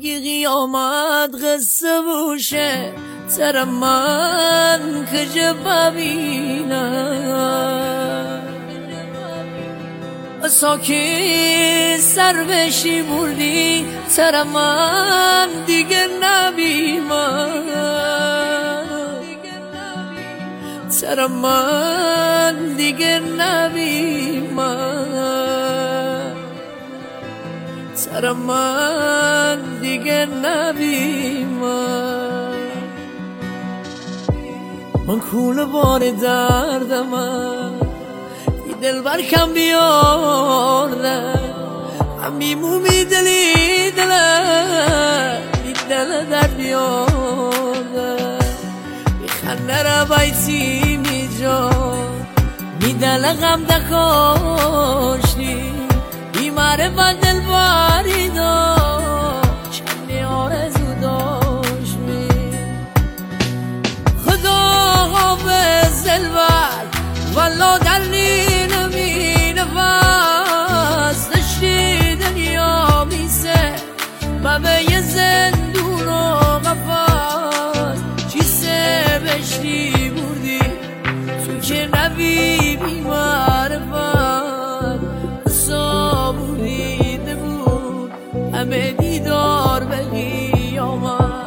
اگه قیامت قصه باشه سر من کجا ببینم ساکی سر بشی بردی سر من دیگه نبیمم سر من دیگه نبیمم سر من دیگه نبیمم من کوله بار دردم دل بر کم بیاردم همیمو میدلی دل در بیاردم میخنده را بایسی میجا میدل غم دکاشتی بیماره با دل باری داشت چندی آرزو داشت خدا حافظ دلبر والا در نفس دشتی دنیا میسه و به یه زندون و قفص چیسه بشتی بردی تو که نبی بیمار